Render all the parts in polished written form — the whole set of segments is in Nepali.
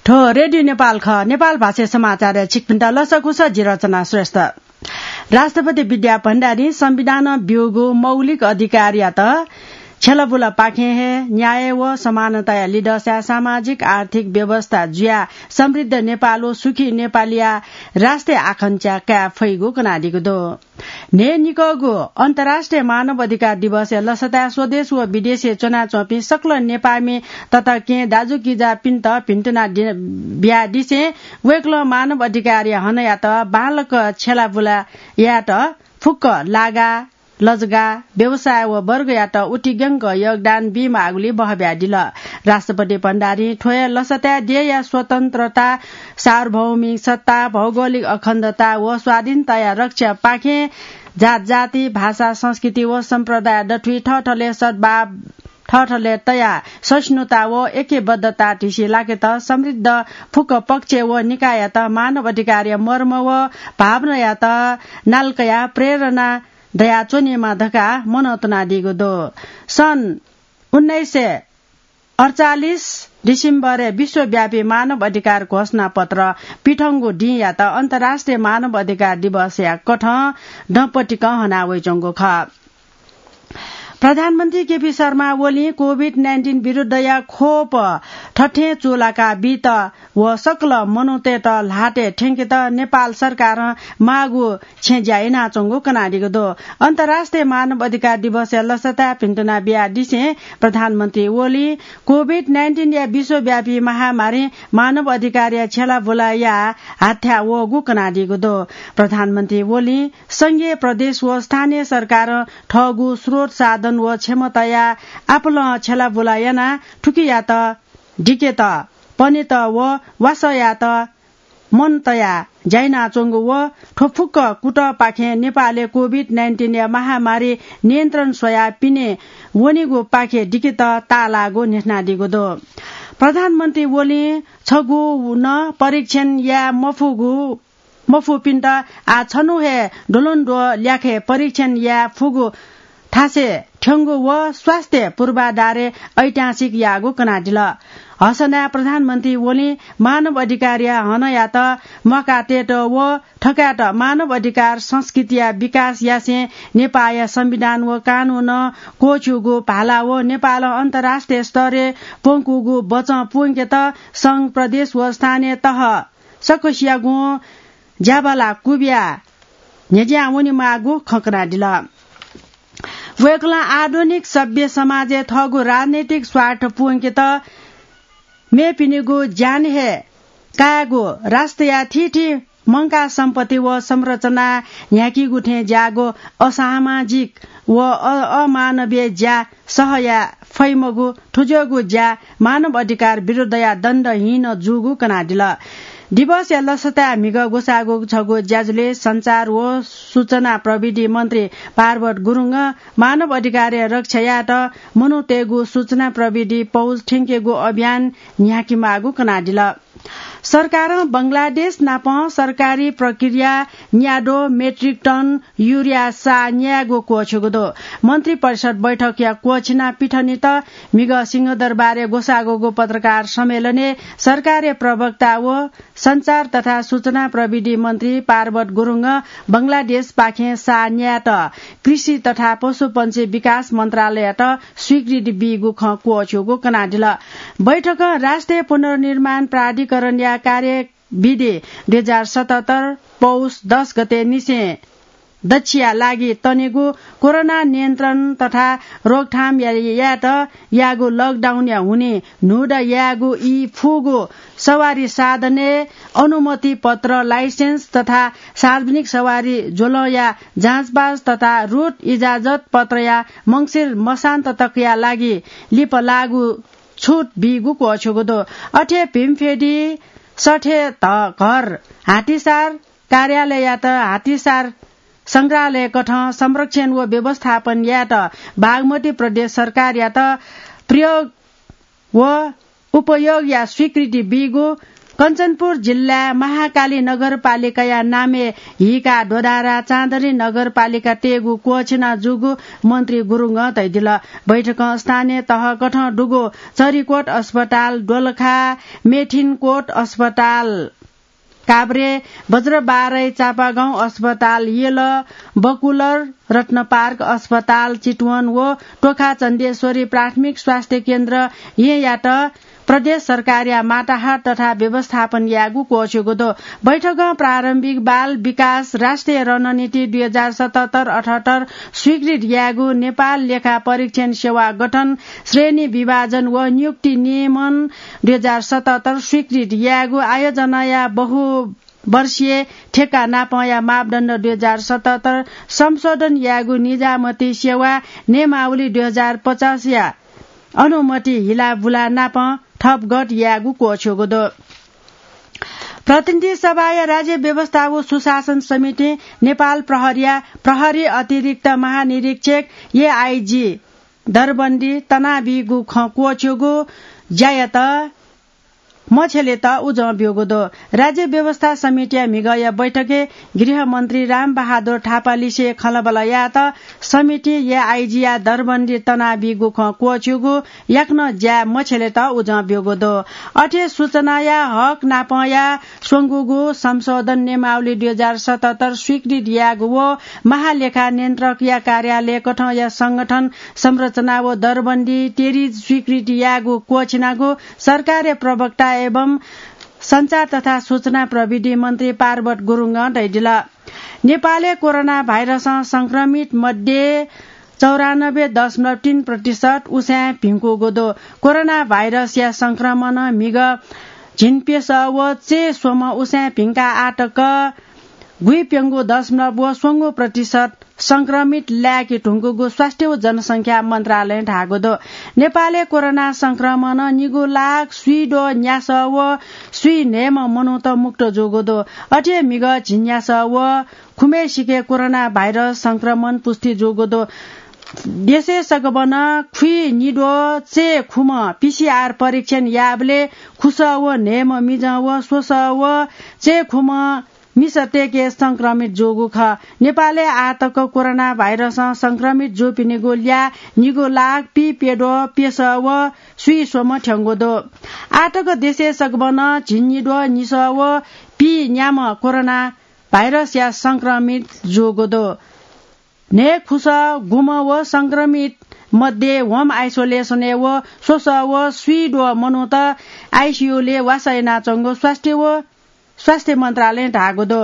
ठो रेडियो नेपाल ख नेपाल भाषा समाचार छिकपिन्टा लसकुस रचना श्रेष्ठ राष्ट्रपति विद्या भण्डारी संविधान बिउगु मौलिक अधिकार या त छेलबुला पाखे है न्याय व समानता लिडस्या सामाजिक आर्थिक व्यवस्था जुया समृद्ध नेपालो सुखी नेपालिया राष्ट्रिय आकांक्षा क्या फैगु कनाडीको दो ने निकगु अन्तर्राष्ट्रिय मानव अधिकार दिवस लसता स्वदेश व विदेशी चुना चौपी सक्ल नेपामी तथा के दाजु किजा पिन्त पिन्टना बिया दिसे वेक्ल मानव अधिकार हन या त बालक छेलाबुला या त फुक्क लागा लजगा व्यवसाय व वर्ग या त उटिगंग योगदान बी मागुली बहब्या दिल राष्ट्रपति भण्डारी ठोय लसत्या देय स्वतन्त्रता सार्वभौमिक सत्ता भौगोलिक अखण्डता व स्वाधीनता या रक्षा पाखे जात जाति भाषा संस्कृति व सम्प्रदाय डठुई ठठले सद्भाव ठठले तया सहिष्णुता व एकबद्धता टिसी लागे त समृद्ध फुक पक्ष व निकाय त मानव अधिकार मर्म व भावना या त नाल्कया प्रेरणा दया चोनिमा धका मनोतना दिगो दो सन् 1948 डिसेम्बर विश्वव्यापी मानव अधिकार घोषणा पत्र पिठंगो डी या त अन्तर्राष्ट्रिय मानव अधिकार दिवस या कठ डपटिक हनावै चंगो ख प्रधानमन्त्री केपी शर्मा ओली कोभिड-19 विरुद्ध या खोप ठठे चोलाका बीत व सकल मनोते त लाटे ठेंके त नेपाल सरकार मागु छेज्याइ नाचंगो कनाडीको दो अन्तर्राष्ट्रिय मानव अधिकार दिवस लसता पिन्टना बिया दिसे प्रधानमन्त्री ओली कोभिड-19 या विश्वव्यापी महामारी मानव अधिकार या छेला बोला या हाथ्या व गु कनाडीको दो प्रधानमन्त्री ओली संघीय प्रदेश व स्थानीय सरकार ठगु स्रोत साधन व क्षमताया आपल छेला बोलायना ठुकिया त डिके त पनि त व वासया त मन तया जाइना चोंगु व ठोफुक्क कुट पाखे नेपालले कोभिड-19 या महामारी नियन्त्रण सोया पिने वनिगु पाखे डिके त तालागो नेस्नादिगो दो प्रधानमन्त्री ओली छगु न परीक्षण या मफु पिन्ट आ छनु हे डोलोन्डो ल्याखे परीक्षण या फुगु ठासे ठ्यंगु व स्वास्थ्य पूर्वाधारे ऐतिहासिक यागो कनाडिल हसना प्रधानमन्त्री ओली मानव अधिकार या हन या त मकाटेट व ठकाट मानव अधिकार संस्कृतिया विकास यासे नेपाल संविधान व कानून कोचुगु भाला व नेपाल अन्तर्राष्ट्रिय स्तरे पोंकुगु बच पुंके त संघ प्रदेश व स्थानीय तह सकोसियागु ज्याबाला कुबिया नेज्या उनी मागु खकनाडिल वेक्ला आधुनिक सभ्य समाज थगु राजनीतिक स्वार्थ पुंके त मेपिनिगु जान हे कागु राष्ट्रिय ठीठी मंका सम्पत्ति व संरचना याकी गुठे जागो असामाजिक व अमानवीय ज्या सहया फैमगु ठुजगु ज्या मानव अधिकार विरुद्ध या दण्डहीन जुगु कनाडिल दिवस या लसता मिग गोसागो छगो ज्याजुले संचार व सूचना प्रविधि मन्त्री पार्वत गुरुङ मानव अधिकार रक्षा या त मनुतेगु सूचना प्रविधि पौज ठिंकेगु अभियान न्याकी मागु कनाडिल सरकार बंगलादेश नाप सरकारी प्रक्रिया न्याडो मेट्रिक टन युरिया सा न्यागो कोछगो दो मन्त्री परिषद बैठक या कोछना पिठनी त मिग सिंहदरबार गोसागोगो पत्रकार सम्मेलने सरकारी प्रवक्ता व संचार तथा सूचना प्रविधि मन्त्री पार्वत गुरुङ बंगलादेश पाखे सा न्याट कृषि तथा पशुपन्छी विकास मन्त्रालय त स्वीकृति बिगु ख कोछगो कनाडिल बैठक राष्ट्रिय पुनर्निर्माण प्राधिकरण या कार्य विधि 2077 पौष 10 गते निसे दक्षिया लागि तनेगु कोरोना नियन्त्रण तथा रोकथाम या त यागु लकडाउन या हुने नुड यागु ई फुगु सवारी साधने अनुमति पत्र लाइसेन्स तथा सार्वजनिक सवारी जोल या जाँचबाज तथा रूट इजाजत पत्र या मंगिर मसान्त तकया लागि लिप लागु छुट बिगुको अछुगो दो अठे भीमफेडी सठे त घर हाटीसार कार्यालय या त हाटीसार संग्रहालय कठ संरक्षण व व्यवस्थापन या त बागमती प्रदेश सरकार या त प्रयोग व उपयोग या स्वीकृति बिगो कञ्चनपुर जिल्ला महाकाली नगरपालिका नामे हिका ढोडारा चाँदरी नगरपालिका टेगु कोछिना जुगु मन्त्री गुरुङ तैदिल बैठक स्थानीय तह कठ डुगो चरीकोट अस्पताल दोलखा मेठिनकोट अस्पताल काभ्रे बज्रबारै चापागाउँ अस्पताल येल बकुलर रत्न पार्क अस्पताल चितवन व टोखा चन्देश्वरी प्राथमिक स्वास्थ्य केन्द्र याट प्रदेश सरकार या माटाहाट तथा व्यवस्थापन यागु कोछेगो बैठक प्रारम्भिक बाल विकास राष्ट्रिय रणनीति 2077-78 स्वीकृत यागु नेपाल लेखा परीक्षण सेवा गठन श्रेणी विभाजन व नियुक्ति नियमन 2077 स्वीकृत यागु आयोजना या बहु वर्षीय ठेक्का नापया मापदण्ड 2077 संशोधन यागु निजामती सेवा नियमावली 2050 या अनुमति हिला बुला नाप थपगट यागु कोछोगो प्रतिनिधि सभा या राज्य व्यवस्था व सुशासन समिति नेपाल प्रहरी अतिरिक्त महानिरीक्षक एआईजी दरबन्दी तनाबिगु कोछोगो ज्यायत मछेले त उज ब्योगोदो राज्य व्यवस्था समिति मिगय बैठके गृह मन्त्री राम बहादुर थापालिसे खलबलयात समिति एआईजी दरबन्दी तनाबिगु कोछुगु याक्न ज्या मछेले त उज ब्योगोदो अठे सूचना या हक नापया सोंगुगु संशोधन नियमावली 2077 स्वीकृत यागु व महालेखा नियन्त्रक या कार्यालय कठ या संगठन संरचना व दरबन्दी तेरी स्वीकृत यागु कोछिनागु सरकारी प्रवक्ता एवं संचार तथा सूचना प्रविधि मन्त्री पार्वत गुरुङ दैदिल नेपालले कोरोना भाइरस संक्रमित मध्ये 94.3% उस्या भिङ्को गोदो कोरोना भाइरस या संक्रमण मिग झिनपेस व चे सोम उस्या भिङ्का आटक गुइप्यङ्गो 0.5% संक्रमित ल्याके ढुङ्गुगो स्वास्थ्य व जनसंख्या मन्त्रालय ढागोदो नेपालले कोरोना संक्रमण निगो लाख सुइडो न्यास व सुइ नेम मनोत मुक्त जोगोदो अठे मिग झिन्यास व खुमे सिके कोरोना भाइरस संक्रमण पुष्टि जोगोदो देशे सकबन खुइ निडो चे खुम पीसीआर परीक्षण याबले खुस व नेम मिज व सोस व चे खुम मिसटेके संक्रमित जोगु ख नेपालले आतक कोरोना भाइरस संक्रमित जो पिनेगो ल्या निगो लाग पी पेडो पेस व सुई सोम ठ्याङ्गोदो आतक देशे सकबन झिन्निडो निस व पी न्याम कोरोना भाइरस या संक्रमित जोगोदो ने खुस गुम व संक्रमित मध्ये होम आइसोलेसन व सोस व सुइडो मनोत आइसियुले वासैना चंगो स्वास्थ्य मन्त्रालय ढागोदो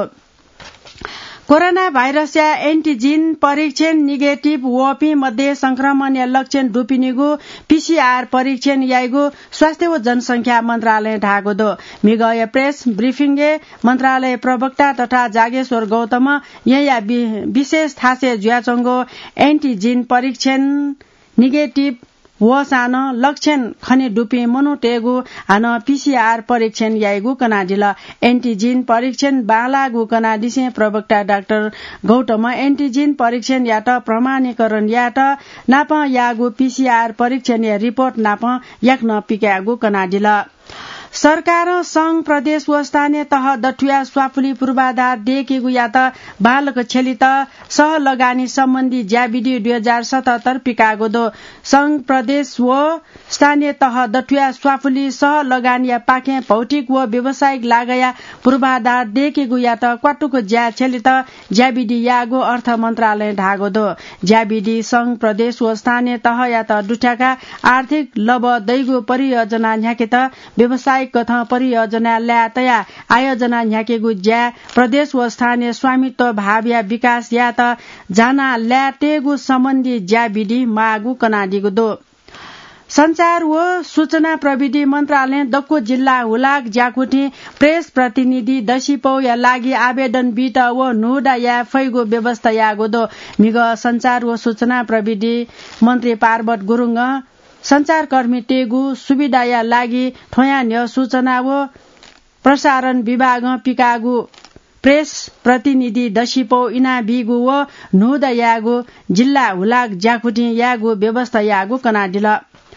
कोरोना भाइरस या एन्टिजिन परीक्षण निगेटिभ वपी मध्ये संक्रमण या लक्षण डुपिनेगो पीसीआर परीक्षण याइगो स्वास्थ्य व जनसंख्या मन्त्रालय ढागोदो मिगय प्रेस ब्रिफिङे मन्त्रालय प्रवक्ता तथा जागेश्वर गौतम या विशेष थासे ज्याचंगो एन्टिजिन परीक्षण निगेटिभ वो सान लक्षण खने डुपे मनोटेगु हान पीसीआर परीक्षण याइगु कनाडिल एन्टिजिन परीक्षण बालागु कनाडिसे प्रवक्ता डाक्टर गौतम एन्टिजिन परीक्षण यात प्रमाणीकरण यात नाप यागु पीसीआर परीक्षण या रिपोर्ट नाप याक्न पिक्यागु कनाडिल सरकार संघ प्रदेश व स्थानीय तह दठुया स्वाफुली पूर्वाधार देखेगु या त बालक छेलित सह लगानी सम्बन्धी ज्याविधि 2077 पिकागोदो संघ प्रदेश व स्थानीय तह दठुया स्वाफुली सह लगानी या पाखे भौतिक व व्यावसायिक लागया पूर्वाधार देखेगु या त क्वाटुको ज्या छेलित ज्याविधि यागो अर्थ मन्त्रालय ढागोदो ज्याविधि संघ प्रदेश व स्थानीय तह या त दुठ्याका आर्थिक लब दैगो परियोजना न्याकेत व्यवसायिक कथा परियोजना ल्यातया आयोजना न्याकेगु ज्या प्रदेश व स्थानीय स्वामित्व भाव या विकास या त जाना ल्याटेगु सम्बन्धी ज्या विधि मागु कनाडिगु दो संचार व सूचना प्रविधि मन्त्रालय दक्कु जिल्ला हुलाक ज्याकुटी प्रेस प्रतिनिधि दसिपौ या लागि आवेदन बिट व नुडा या फैगो व्यवस्था यागो दो मिग संचार व सूचना प्रविधि मन्त्री पार्वत गुरुङ संचारकर्मी टेगु सुविधा या लागि ठोयान्य सूचना व प्रसारण विभाग पिकागु प्रेस प्रतिनिधि दसिपौ इना बिगु व नुदा यागु जिल्ला हुलाक ज्याकुटी यागु व्यवस्था यागु कनाडिल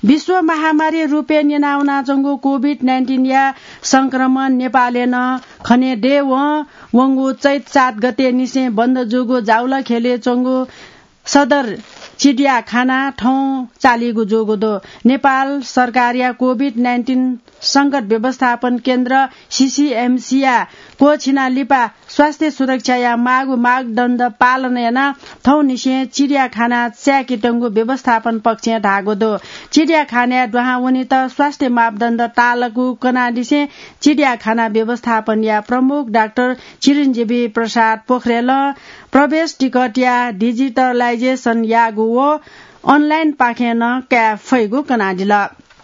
विश्व महामारी रूपे निनाउना चंगु कोभिड-19 या संक्रमण नेपालेन खने डे वंगु चैत 7 गते निसे बन्द जोगो जाउला खेले चंगु सदर चिडिया खाना ठाउँ चालिगु जोगो दो नेपाल सरकार या कोभिड-19 संकट व्यवस्थापन केन्द्र सीसीएमसीया को छिना लिपा स्वास्थ्य सुरक्षा या मागु मागदण्ड पालन याना थौ निसे चिडिया खाना च्याकिटंगु व्यवस्थापन पक्ष ढागो दो चिडिया खाना दुहावनी त स्वास्थ्य मापदण्ड टालगु कनाडिसे चिडिया खाना व्यवस्थापन या प्रमुख डाक्टर चिरञ्जीवी प्रसाद पोखरेल प्रवेश टिकट या डिजिटलाइजेशन यागु वो अनलाइन पाखेन क्याफैगु कनाडिल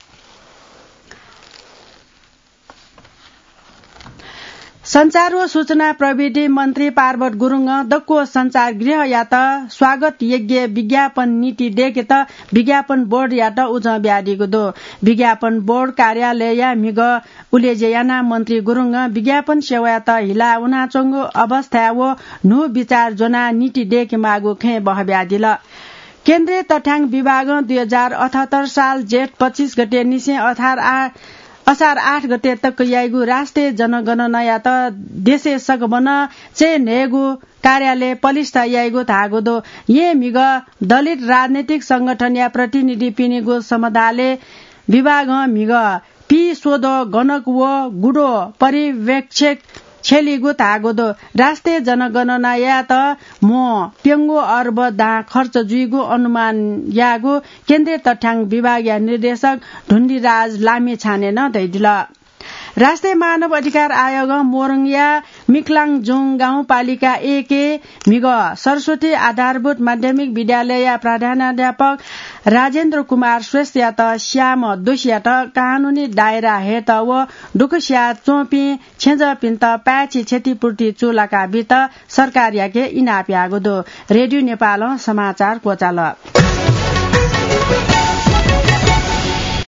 संचार व सूचना प्रविधि मन्त्री पार्वत गुरुङ दक्को संचार गृह या त स्वागत यज्ञ विज्ञापन नीति डेके त विज्ञापन बोर्ड या त उज ब्याडीको दो विज्ञापन बोर्ड कार्यालय या मिग उलेजेयाना मन्त्री गुरुङ विज्ञापन सेवा त हिला उनाचंगो अवस्था व नु विचार जोना नीति डेके मागु खे बह ब्याडिल केन्द्रीय तथ्याङ्क विभाग 2078 साल जेठ 25 गते निसे असार 8 गते तक याइगु राष्ट्रिय जनगणना या त देशे सकबन चे नेगु कार्यालय पलिस्ता याइगु थागो दो ये मिग दलित राजनीतिक संगठन या प्रतिनिधि पिनेगु समुदायले विभाग मिग पी सोध गणक व गुडो परिवेक्षक छेलिगु थागो दो राष्ट्रिय जनगणना या त मो पेंगो अर्ब दा खर्च जुइगु अनुमान यागु केन्द्रीय तथ्याङ्क विभाग या निर्देशक ढुण्डीराज लामी छाने न दैदिल राष्ट्रिय मानव अधिकार आयोग मोरङया मिक्लाङजोङ गाउँपालिका 1 मिग सरस्वती आधारभूत माध्यमिक विद्यालय या प्रधानाध्यापक राजेन्द्र कुमार श्रेष्ठ या त श्याम दोषिया त कानूनी दायरा हेत व दुखस्या चोपी छेज पिन्त प्याची क्षतिपूर्ति चोलाका बित सरकार याके इनाप्यागो दो रेडियो नेपाल समाचार कोचाल